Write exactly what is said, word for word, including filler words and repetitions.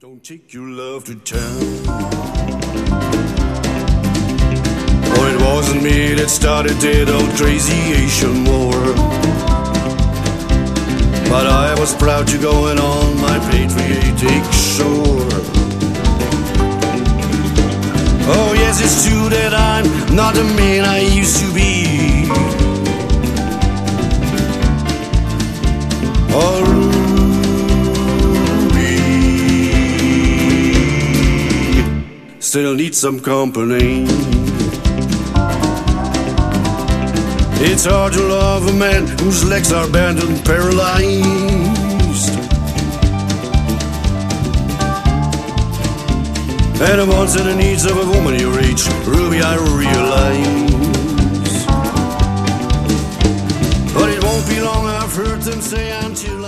Don't take your love to town. Oh, it wasn't me that started that old crazy Asian war, but I was proud to go in on my patriotic shore. Oh yes, it's true that I'm not the man I used to be. Oh, still need some company. It's hard to love a man whose legs are bent and paralyzed, and the wants and the needs of a woman your age, Ruby, I realize. But it won't be long, I've heard them say, until